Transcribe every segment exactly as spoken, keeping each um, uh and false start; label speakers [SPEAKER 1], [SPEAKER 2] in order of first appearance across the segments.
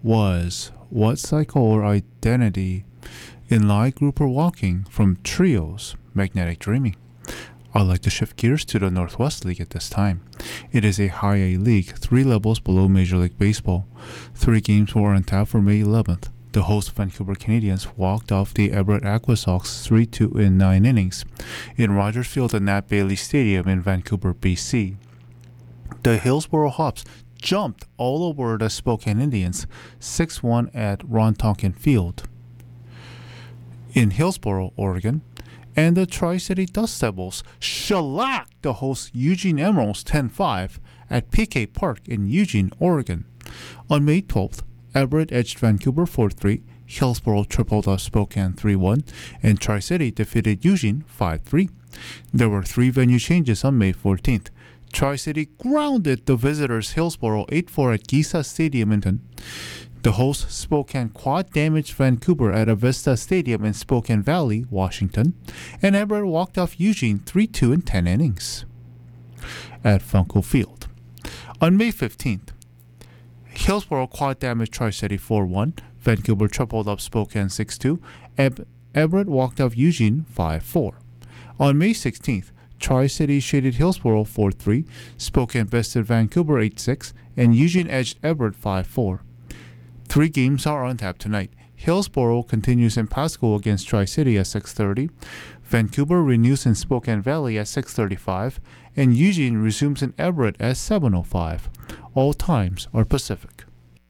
[SPEAKER 1] was what cycle or identity in light group or walking from Trio's Magnetic Dreaming. I'd like to shift gears to the Northwest League at this time. It is a high A league, three levels below Major League Baseball. Three games were on tap for May eleventh. The host Vancouver Canadians walked off the Everett Aquasox three two in nine innings in Rogers Field at Nat Bailey Stadium in Vancouver, B C. The Hillsboro Hops jumped all over the Spokane Indians six one at Ron Tonkin Field in Hillsboro, Oregon. And the Tri-City Dust Devils shellacked the host Eugene Emeralds ten five at P K Park in Eugene, Oregon. On May twelfth, Everett edged Vancouver four three, Hillsboro tripled off Spokane three one, and Tri-City defeated Eugene five three. There were three venue changes on May fourteenth. Tri-City grounded the visitors Hillsboro eight four at Giza Stadium in Hinton. The host Spokane quad-damaged Vancouver at Avista Stadium in Spokane Valley, Washington, and Everett walked off Eugene three two in ten innings at Funko Field. On May fifteenth, Hillsboro quad-damaged Tri-City four one, Vancouver tripled up Spokane six two, Eb- Everett walked off Eugene five four. On May sixteenth, Tri-City shaded Hillsboro four three, Spokane bested Vancouver eight six, and Eugene edged Everett five four. Three games are on tap tonight. Hillsboro continues in Pasco against Tri-City at six thirty. Vancouver renews in Spokane Valley at six thirty-five. And Eugene resumes in Everett at seven oh five. All times are Pacific.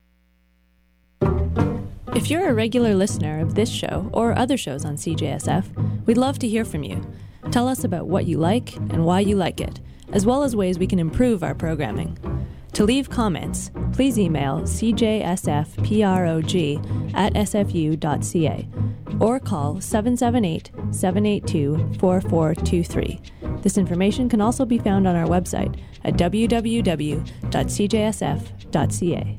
[SPEAKER 2] If you're a regular listener of this show or other shows on C J S F, we'd love to hear from you. Tell us about what you like and why you like it, as well as ways we can improve our programming. To leave comments, please email c j s f prog at s f u dot c a or call seven seven eight, seven eight two, four four two three. This information can also be found on our website at w w w dot c j s f dot c a.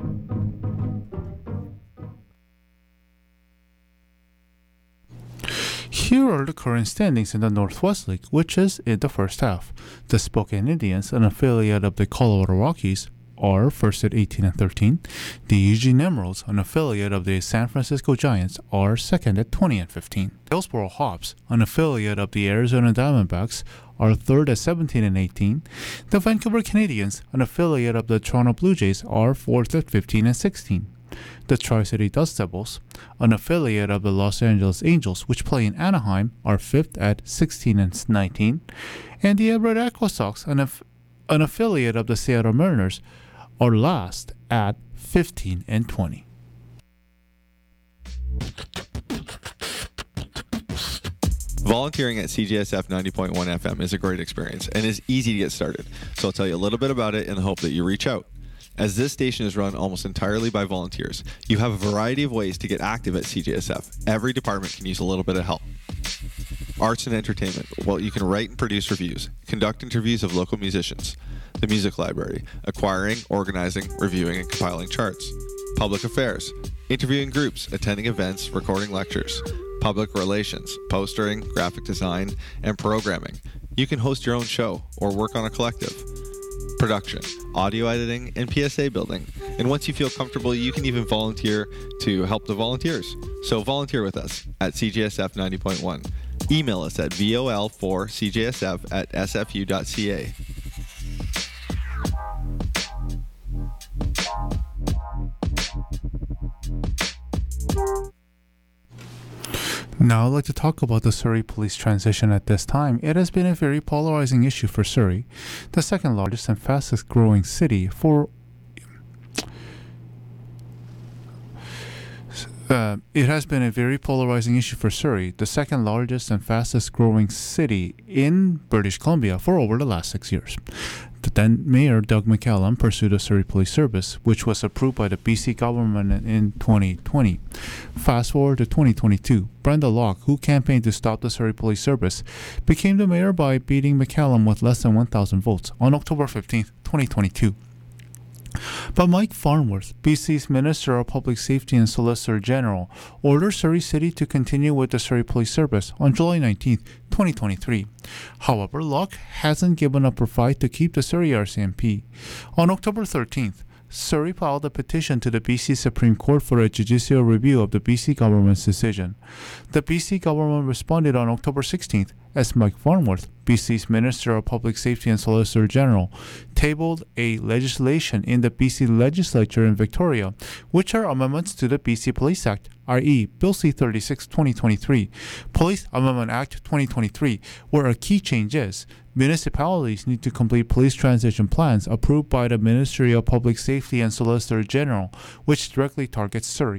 [SPEAKER 1] Here are the current standings in the Northwest League, which is in the first half. The Spokane Indians, an affiliate of the Colorado Rockies, are first at eighteen and thirteen. The Eugene Emeralds, an affiliate of the San Francisco Giants, are second at twenty and fifteen. Hillsboro Hops, an affiliate of the Arizona Diamondbacks, are third at seventeen and eighteen. The Vancouver Canadians, an affiliate of the Toronto Blue Jays, are fourth at fifteen and sixteen. The Tri-City Dust Devils, an affiliate of the Los Angeles Angels, which play in Anaheim, are fifth at sixteen and nineteen. And the Everett Aquasox, an, aff- an affiliate of the Seattle Mariners, are last at fifteen and twenty.
[SPEAKER 3] Volunteering at C J S F ninety point one F M is a great experience and is easy to get started. So I'll tell you a little bit about it in the hope that you reach out. As this station is run almost entirely by volunteers, you have a variety of ways to get active at C J S F. Every department can use a little bit of help. Arts and entertainment. Well, you can write and produce reviews, conduct interviews of local musicians. The music library. Acquiring, organizing, reviewing, and compiling charts. Public affairs. Interviewing groups, attending events, recording lectures. Public relations. Postering, graphic design, and programming. You can host your own show or work on a collective. Production, audio editing, and P S A building. And once you feel comfortable, you can even volunteer to help the volunteers. So volunteer with us at C J S F ninety point one. Email us at V O L four C J S F at S F U dot C A.
[SPEAKER 1] Now I'd like to talk about the Surrey police transition at this time. It has been a very polarizing issue for Surrey, the second largest and fastest growing city for Uh, it has been a very polarizing issue for Surrey, the second largest and fastest growing city in British Columbia, for over the last six years. The then Mayor Doug McCallum pursued a Surrey Police Service, which was approved by the B C government in twenty twenty. Fast forward to twenty twenty-two, Brenda Locke, who campaigned to stop the Surrey Police Service, became the mayor by beating McCallum with less than one thousand votes on October fifteenth, twenty twenty-two. But Mike Farnworth, B C's Minister of Public Safety and Solicitor General, ordered Surrey City to continue with the Surrey Police Service on July nineteenth, twenty twenty-three. However, Locke hasn't given up her fight to keep the Surrey R C M P. On October thirteenth, Surrey filed a petition to the B C Supreme Court for a judicial review of the B C government's decision. The B C government responded on October sixteenth as Mike Farnworth, B C's Minister of Public Safety and Solicitor General, tabled a legislation in the B C legislature in Victoria, which are amendments to the B C Police Act, that is. Bill C thirty-six twenty twenty-three, Police Amendment Act twenty twenty-three, where a key change is municipalities need to complete police transition plans approved by the Ministry of Public Safety and Solicitor General, which directly targets Surrey.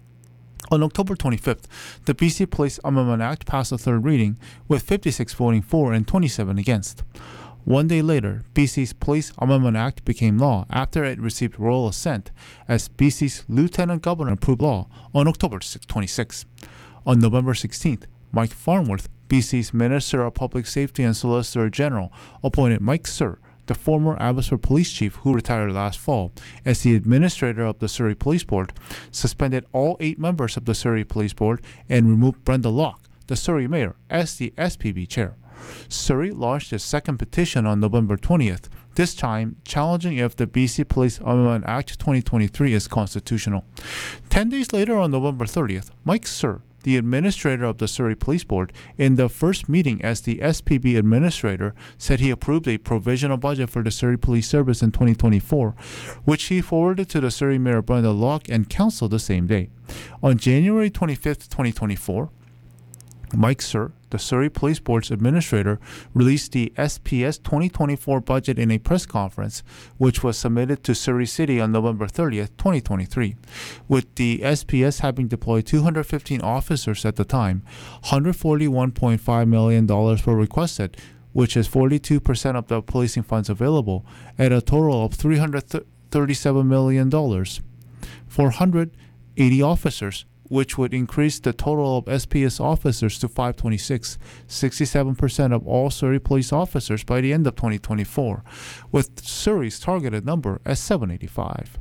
[SPEAKER 1] On October twenty-fifth, the B C Police Amendment Act passed a third reading, with fifty-six voting for and twenty-seven against. One day later, B C's Police Amendment Act became law after it received royal assent, as B C's Lieutenant Governor approved law on October twenty-sixth. On November sixteenth, Mike Farnworth, B C's Minister of Public Safety and Solicitor General, appointed Mike Surr, the former Abbotsford Police Chief who retired last fall, as the administrator of the Surrey Police Board, suspended all eight members of the Surrey Police Board, and removed Brenda Locke, the Surrey Mayor, as the S P B Chair. Surrey launched a second petition on November twentieth, this time challenging if the B C Police Amendment Act twenty twenty-three is constitutional. Ten days later, on November thirtieth, Mike Surr, the administrator of the Surrey Police Board, in the first meeting as the S P B administrator, said he approved a provisional budget for the Surrey Police Service in twenty twenty-four, which he forwarded to the Surrey Mayor Brenda Locke and Council the same day. On January twenty-fifth, twenty twenty-four, Mike Surr, the Surrey Police Board's administrator, released the S P S twenty twenty-four budget in a press conference, which was submitted to Surrey City on November thirtieth, twenty twenty-three. With the S P S having deployed two hundred fifteen officers at the time, one hundred forty-one point five million dollars were requested, which is forty-two percent of the policing funds available, at a total of three hundred thirty-seven million dollars for one hundred eighty officers, which would increase the total of S P S officers to five hundred twenty-six, sixty-seven percent of all Surrey police officers by the end of twenty twenty-four, with Surrey's targeted number as seven hundred eighty-five.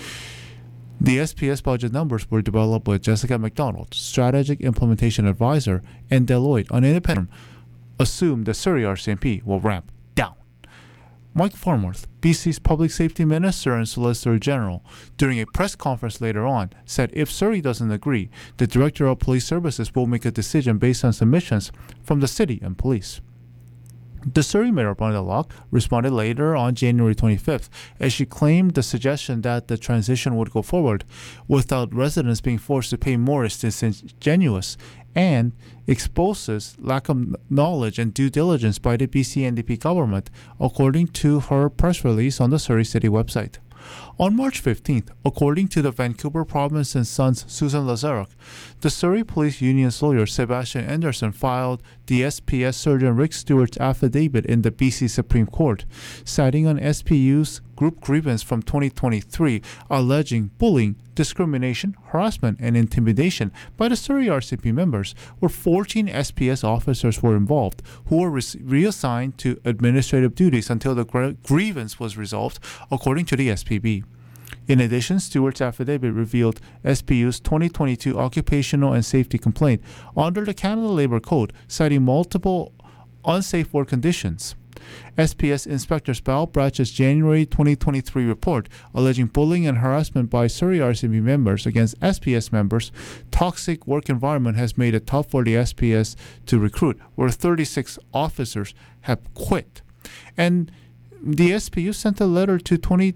[SPEAKER 1] The S P S budget numbers were developed by Jessica McDonald, Strategic Implementation Advisor, and Deloitte, an independent, assumed the Surrey R C M P will ramp down. Mike Farnworth, B C's Public Safety Minister and Solicitor General, during a press conference later on, said if Surrey doesn't agree, the Director of Police Services will make a decision based on submissions from the city and police. The Surrey Mayor Brenda Locke responded later on January twenty-fifth, as she claimed the suggestion that the transition would go forward without residents being forced to pay more is disingenuous and exposes lack of knowledge and due diligence by the B C N D P government, according to her press release on the Surrey City website. On March fifteenth, according to the Vancouver Province and Sons Susan Lazaruk, the Surrey Police Union's lawyer Sebastian Anderson filed the S P S Surgeon Rick Stewart's affidavit in the B C Supreme Court, citing an S P U's group grievance from twenty twenty-three alleging bullying, discrimination, harassment, and intimidation by the Surrey R C M P members, where fourteen S P S officers were involved, who were re- reassigned to administrative duties until the gr- grievance was resolved, according to the S P B. In addition, Stewart's affidavit revealed S P U's twenty twenty-two occupational and safety complaint under the Canada Labour Code, citing multiple unsafe work conditions. S P S Inspector Spal Bratch's January twenty twenty-three report alleging bullying and harassment by Surrey R C M P members against S P S members, toxic work environment has made it tough for the S P S to recruit, where thirty-six officers have quit. And the S P U sent a letter to twenty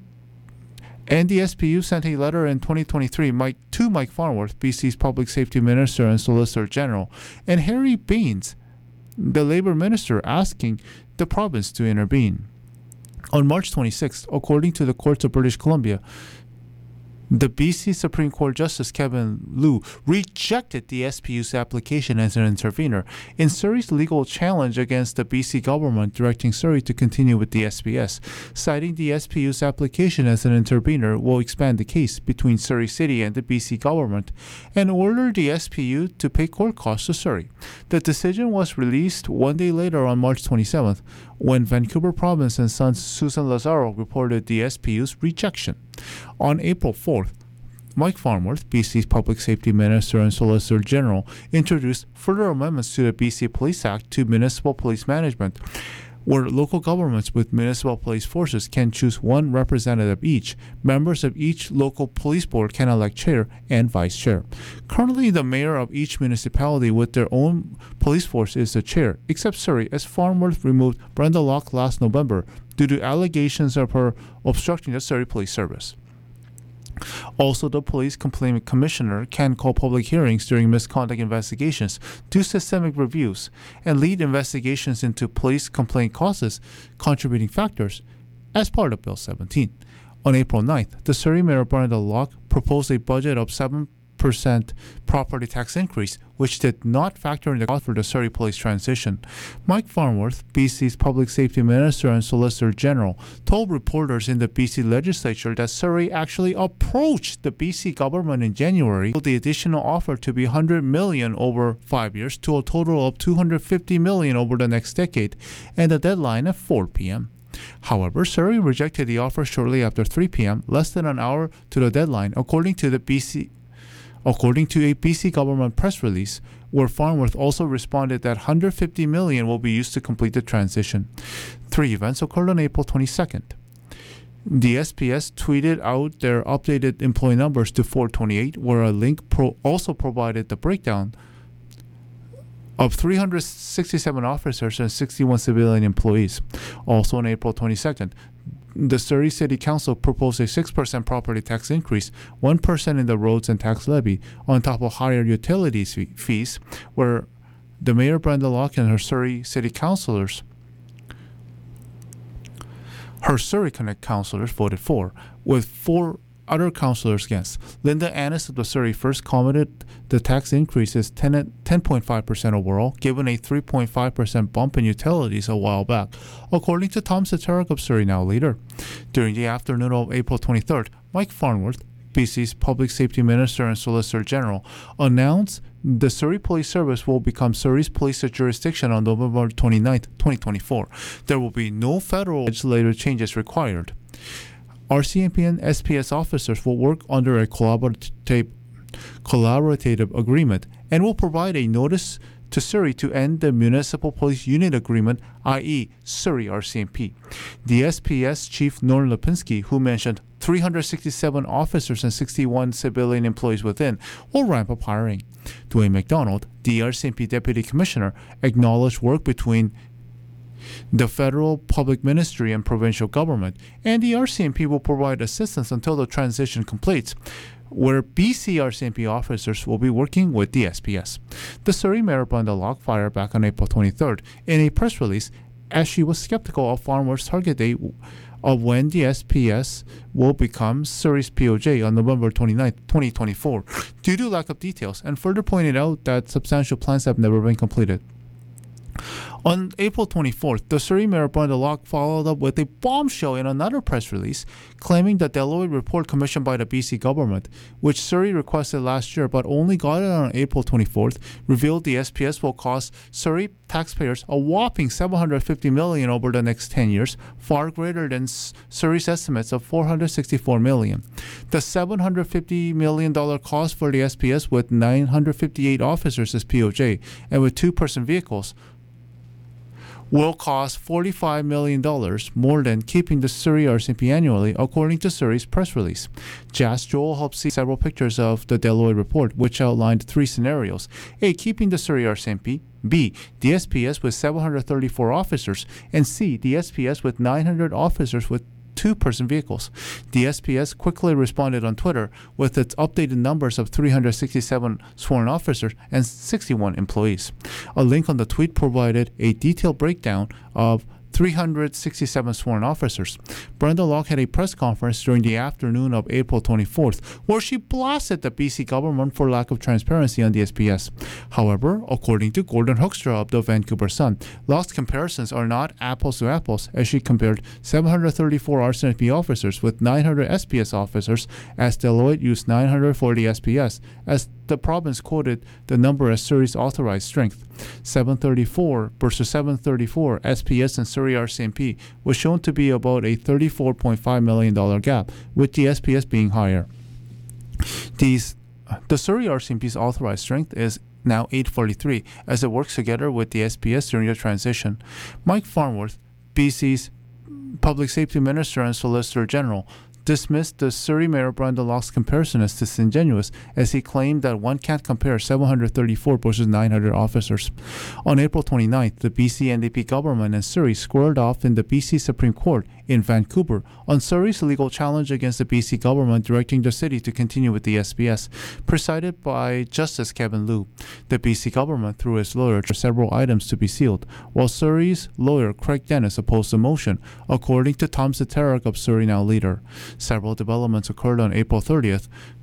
[SPEAKER 1] And the S P U sent a letter in twenty twenty-three Mike, to Mike Farnworth, B C's Public Safety Minister and Solicitor General, and Harry Baines, the Labour Minister, asking the province to intervene. On March twenty-sixth, according to the courts of British Columbia, the B C Supreme Court Justice Kevin Liu rejected the S P U's application as an intervener in Surrey's legal challenge against the B C government directing Surrey to continue with the S P S, citing the S P U's application as an intervener will expand the case between Surrey City and the B C government, and ordered the S P U to pay court costs to Surrey. The decision was released one day later on March twenty-seventh, when Vancouver Province and Sons Susan Lazaro reported the S P U's rejection. On April fourth, Mike Farnworth, B C's Public Safety Minister and Solicitor General, introduced further amendments to the B C Police Act to Municipal Police Management, where local governments with municipal police forces can choose one representative each. Members of each local police board can elect chair and vice chair. Currently, the mayor of each municipality with their own police force is the chair, except Surrey, as Farnworth removed Brenda Locke last November due to allegations of her obstructing the Surrey Police Service. Also, the Police Complaint Commissioner can call public hearings during misconduct investigations, do systemic reviews, and lead investigations into police complaint causes, contributing factors, as part of Bill seventeen. On April ninth, the Surrey Mayor Brenda Locke proposed a budget of seven percent property tax increase, which did not factor in the cost for the Surrey Police transition. Mike Farnworth, B C's Public Safety Minister and Solicitor General, told reporters in the B C Legislature that Surrey actually approached the B C government in January with the additional offer to be one hundred million dollars over five years to a total of two hundred fifty million dollars over the next decade, and the deadline at four p.m. However, Surrey rejected the offer shortly after three p.m., less than an hour to the deadline, according to the B C According to a B C government press release, where Farnworth also responded that one hundred fifty million dollars will be used to complete the transition. Three events occurred on April twenty-second. The S P S tweeted out their updated employee numbers to four twenty-eight, where a link pro- also provided the breakdown of three hundred sixty-seven officers and sixty-one civilian employees. Also on April twenty-second, the Surrey City Council proposed a six percent property tax increase, one percent in the roads and tax levy, on top of higher utilities fee- fees, where the Mayor Brenda Locke and her Surrey City Councilors, her Surrey Connect councilors voted for, with four other councilors against. Linda Annis of the Surrey First commented the tax increase is ten point five percent overall, given a three point five percent bump in utilities a while back, according to Tom Saterik of Surrey Now Leader. During the afternoon of April twenty-third, Mike Farnworth, B C's Public Safety Minister and Solicitor General, announced the Surrey Police Service will become Surrey's police jurisdiction on November twenty-ninth, twenty twenty-four. There will be no federal legislative changes required. R C M P and S P S officers will work under a collaborative, collaborative agreement and will provide a notice to Surrey to end the Municipal Police Unit Agreement, that is. Surrey R C M P. The S P S Chief Norm Lipinski, who mentioned three hundred sixty-seven officers and sixty-one civilian employees within, will ramp up hiring. Dwayne McDonald, the R C M P Deputy Commissioner, acknowledged work between the federal public ministry and provincial government, and the R C M P will provide assistance until the transition completes, where B C R C M P officers will be working with the S P S. The Surrey Mayor Brenda Locke fired back on April twenty-third in a press release, as she was skeptical of Farnworth's target date of when the S P S will become Surrey's P O J on November twenty-ninth, twenty twenty-four, due to lack of details, and further pointed out that substantial plans have never been completed. On April twenty-fourth, the Surrey Mayor Brenda Locke followed up with a bombshell in another press release, claiming the Deloitte report commissioned by the B C government, which Surrey requested last year but only got it on April twenty-fourth, revealed the S P S will cost Surrey taxpayers a whopping seven hundred fifty million dollars over the next ten years, far greater than Surrey's estimates of four hundred sixty-four million dollars. The seven hundred fifty million dollars cost for the S P S with nine hundred fifty-eight officers as P O J and with two-person vehicles will cost forty-five million dollars more than keeping the Surrey R C M P annually, according to Surrey's press release. Jas Joel helped see several pictures of the Deloitte report, which outlined three scenarios. A. Keeping the Surrey R C M P. B. The S P S with seven hundred thirty-four officers. And C. The S P S with nine hundred officers with two-person vehicles. The S P S quickly responded on Twitter with its updated numbers of three hundred sixty-seven sworn officers and sixty-one employees. A link on the tweet provided a detailed breakdown of three hundred sixty-seven sworn officers. Brenda Locke had a press conference during the afternoon of April twenty-fourth, where she blasted the B C government for lack of transparency on the S P S. However, according to Gordon Hoekstra of the Vancouver Sun, Locke's comparisons are not apples to apples, as she compared seven hundred thirty-four R C M P officers with nine hundred S P S officers, as Deloitte used nine hundred for the S P S, as the province quoted the number as Surrey's authorized strength. seven thirty-four versus seven thirty-four S P S and Surrey R C M P was shown to be about a thirty-four point five million dollars gap, with the S P S being higher. These, the Surrey R C M P's authorized strength is now eight forty-three, as it works together with the S P S during the transition. Mike Farnworth, B C's Public Safety Minister and Solicitor General dismissed the Surrey Mayor Brenda Locke's comparison as disingenuous, as he claimed that one can't compare seven hundred thirty-four versus nine hundred officers. On April twenty-ninth, the B C N D P government and Surrey squared off in the B C Supreme Court in Vancouver on Surrey's legal challenge against the B C government directing the city to continue with the S P S, presided by Justice Kevin Liu. The B C government, through its lawyer, tried several items to be sealed, while Surrey's lawyer Craig Dennis opposed the motion, according to Tom Zatarak of Surrey Now Leader. Several developments occurred on April thirtieth.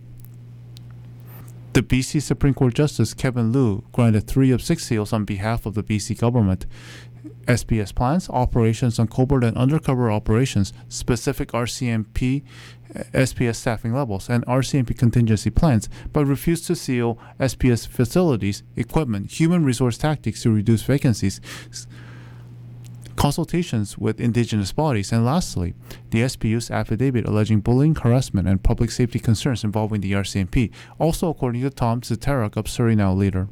[SPEAKER 1] The B C Supreme Court Justice Kevin Liu granted three of six seals on behalf of the B C government. S P S plans, operations on covert and undercover operations, specific R C M P S P S staffing levels, and R C M P contingency plans, but refused to seal S P S facilities, equipment, human resource tactics to reduce vacancies, consultations with Indigenous bodies, and lastly, the S P U's affidavit alleging bullying, harassment, and public safety concerns involving the R C M P, also according to Tom Zatarak of Surrey Now Leader.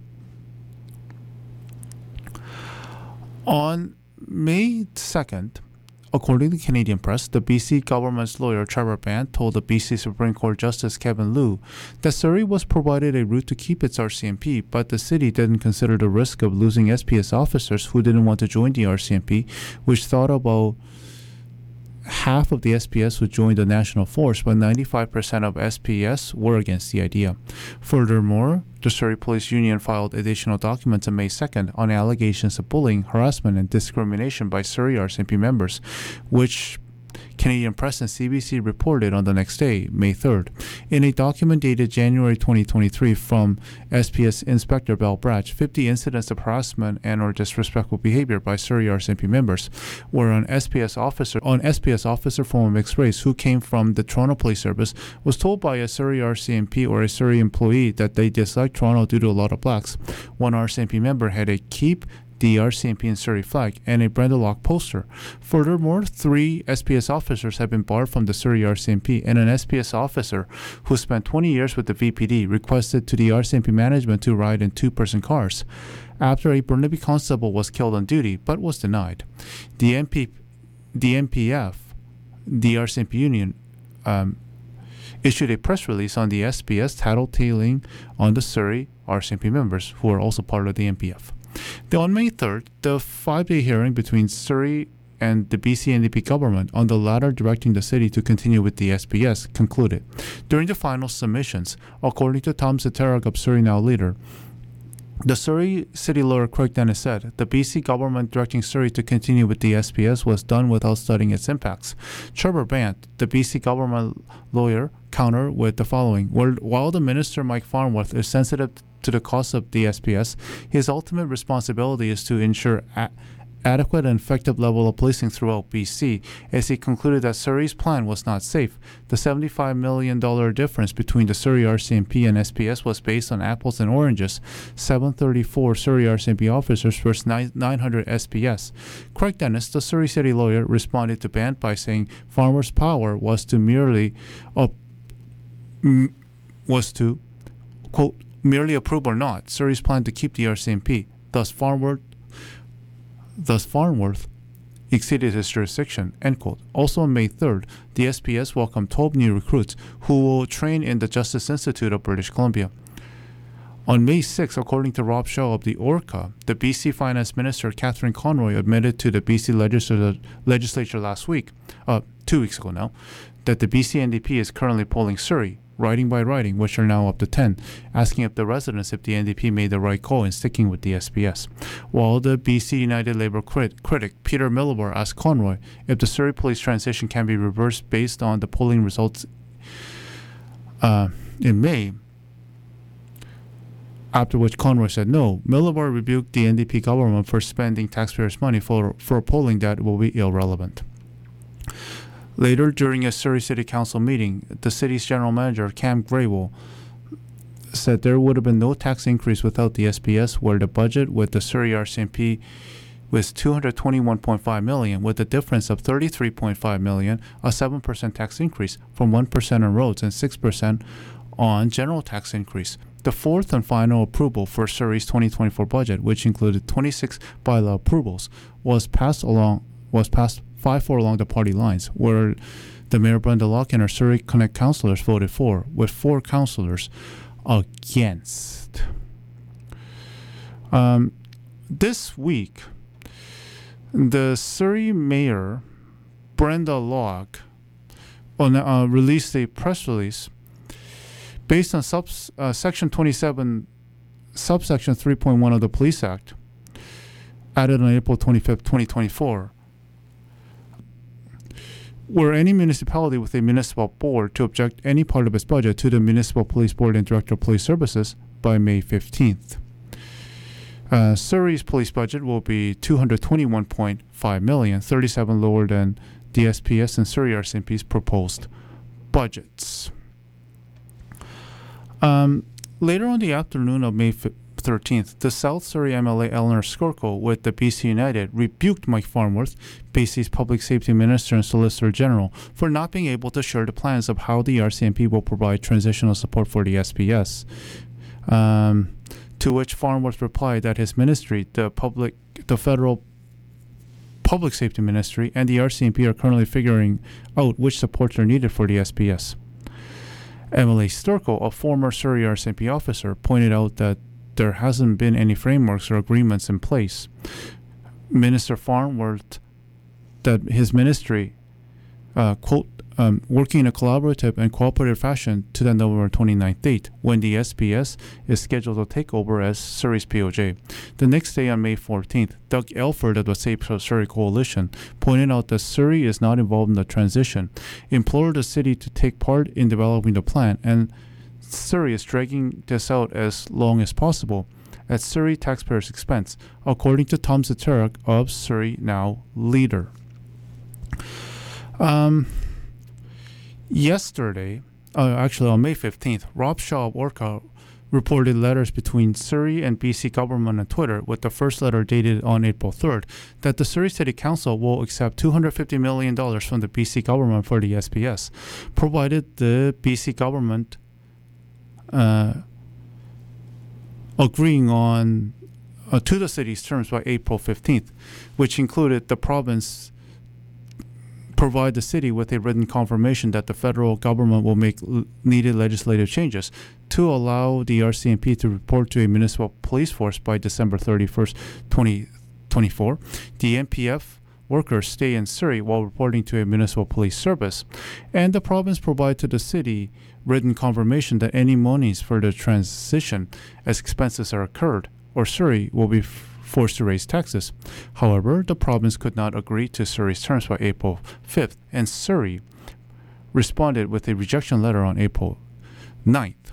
[SPEAKER 1] On May second, according to Canadian Press, the B C government's lawyer Trevor Band told the B C Supreme Court Justice Kevin Liu that Surrey was provided a route to keep its R C M P, but the city didn't consider the risk of losing S P S officers who didn't want to join the R C M P, which thought about half of the S P S would join the national force, but ninety-five percent of S P S were against the idea. Furthermore, the Surrey Police Union filed additional documents on May second on allegations of bullying, harassment, and discrimination by Surrey R C M P members, which Canadian Press and C B C reported on the next day, May third. In a document dated January twenty twenty-three from S P S Inspector Bell Bratch, fifty incidents of harassment and or disrespectful behavior by Surrey R C M P members were on S P S officer on S P S officer from a mixed race who came from the Toronto Police Service, was told by a Surrey R C M P or a Surrey employee that they disliked Toronto due to a lot of blacks. One R C M P member had a Keep the R C M P in Surrey flag and a Brenda Locke poster. Furthermore, three S P S officers have been barred from the Surrey R C M P, and an S P S officer who spent twenty years with the V P D requested to the R C M P management to ride in two-person cars after a Burnaby constable was killed on duty but was denied. The M P, the M P F, the R C M P union, um, issued a press release on the S P S tattletaling on the Surrey R C M P members, who are also part of the M P F. Then on May third, the five-day hearing between Surrey and the B C N D P government, on the latter directing the city to continue with the S P S, concluded. During the final submissions, according to Tom Zatarak of Surrey Now Leader, the Surrey city lawyer Craig Dennis said the B C government directing Surrey to continue with the S P S was done without studying its impacts. Trevor Band, the B C government lawyer, countered with the following: while the minister Mike Farnworth is sensitive to the cost of the S P S, his ultimate responsibility is to ensure a- adequate and effective level of policing throughout B C, as he concluded that Surrey's plan was not safe. The seventy-five million dollars difference between the Surrey R C M P and S P S was based on apples and oranges, seven hundred thirty-four Surrey R C M P officers versus nine hundred S P S. Craig Dennis, the Surrey city lawyer, responded to Band by saying Farmer's power was to merely uh, m- was to, quote, merely approve or not Surrey's plan to keep the R C M P. Thus, Farnworth Thus, Farnworth exceeded his jurisdiction, end quote. Also on May third, the S P S welcomed twelve new recruits who will train in the Justice Institute of British Columbia. On May sixth, according to Rob Shaw of the Orca, the B C Finance Minister Catherine Conroy admitted to the B C legislature, legislature last week, uh, two weeks ago now, that the B C N D P is currently polling Surrey, riding by riding, which are now up to ten, asking of the residents if the N D P made the right call in sticking with the S P S. While the B C United Labour crit- critic Peter Millibar asked Conroy if the Surrey police transition can be reversed based on the polling results uh, in May, after which Conroy said no. Millibar rebuked the N D P government for spending taxpayers' money for, for polling that will be irrelevant. Later, during a Surrey City Council meeting, the city's general manager, Cam Graywell, said there would have been no tax increase without the S P S, where the budget with the Surrey R C M P was two hundred twenty-one point five million dollars, with a difference of thirty-three point five million dollars, a seven percent tax increase from one percent on roads and six percent on general tax increase. The fourth and final approval for Surrey's twenty twenty-four budget, which included twenty-six bylaw approvals, was passed along was passed five four along the party lines, where the Mayor Brenda Locke and her Surrey Connect councillors voted for, with four councillors against. Um, this week, the Surrey Mayor Brenda Locke on, uh, released a press release based on subs, uh, Section twenty-seven, subsection three point one of the Police Act, added on April twenty-fifth, twenty twenty-four, where any municipality with a municipal board to object any part of its budget to the Municipal Police Board and Director of Police Services by May fifteenth. Uh, Surrey's police budget will be two hundred twenty-one point five million dollars, thirty-seven lower than the S P S and Surrey R C M P's proposed budgets. Um, later on the afternoon of May thirteenth, the South Surrey M L A Eleanor Skorko with the B C United rebuked Mike Farnworth, B C's Public Safety Minister and Solicitor General, for not being able to share the plans of how the R C M P will provide transitional support for the S P S. Um, to which Farnworth replied that his ministry, the public, the federal Public Safety Ministry, and the R C M P are currently figuring out which supports are needed for the S P S. M L A Sturko, a former Surrey R C M P officer, pointed out that there hasn't been any frameworks or agreements in place. Minister Farnworth, that his ministry, uh, quote, um, working in a collaborative and cooperative fashion to the November twenty-ninth date, when the S P S is scheduled to take over as Surrey's P O J. The next day, on May fourteenth, Doug Elford of the Safe Surrey Coalition pointed out that Surrey is not involved in the transition, implored the city to take part in developing the plan, and Surrey is dragging this out as long as possible at Surrey taxpayers' expense, according to Tom Zeterak of Surrey Now Leader. Um, yesterday, uh, actually on May fifteenth, Rob Shaw of Orca reported letters between Surrey and B C government on Twitter, with the first letter dated on April third, that the Surrey City Council will accept two hundred fifty million dollars from the B C government for the S P S, provided the B C government uh, agreeing on uh, to the city's terms by April fifteenth, which included the province provide the city with a written confirmation that the federal government will make l- needed legislative changes to allow the R C M P to report to a municipal police force by December thirty-first, twenty twenty-four. The M P F workers stay in Surrey while reporting to a municipal police service, and the province provide to the city written confirmation that any monies for the transition as expenses are incurred, or Surrey will be f- forced to raise taxes. However, the province could not agree to Surrey's terms by April fifth, and Surrey responded with a rejection letter on April ninth.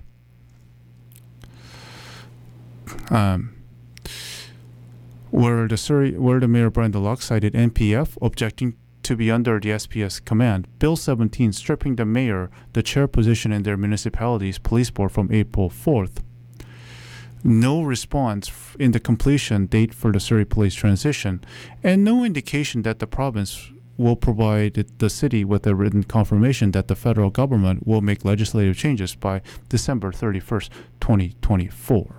[SPEAKER 1] Um, where the Surrey, where the Mayor Brenda Locke cited N P F objecting to be under the S P S command, Bill seventeen stripping the mayor the chair position in their municipality's police board from April fourth. No response f- in the completion date for the Surrey police transition, and no indication that the province will provide it- the city with a written confirmation that the federal government will make legislative changes by December thirty-first, twenty twenty-four.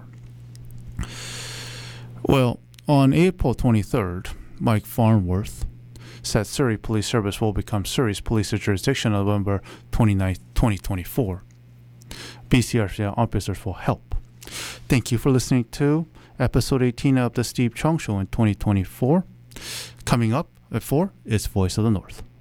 [SPEAKER 1] Well, on April twenty-third, Mike Farnworth said Surrey Police Service will become Surrey's police jurisdiction on November twenty-ninth, twenty twenty-four. B C R C officers will help. Thank you for listening to episode eighteen of the Steve Chong Show in twenty twenty-four. Coming up at four is Voice of the North.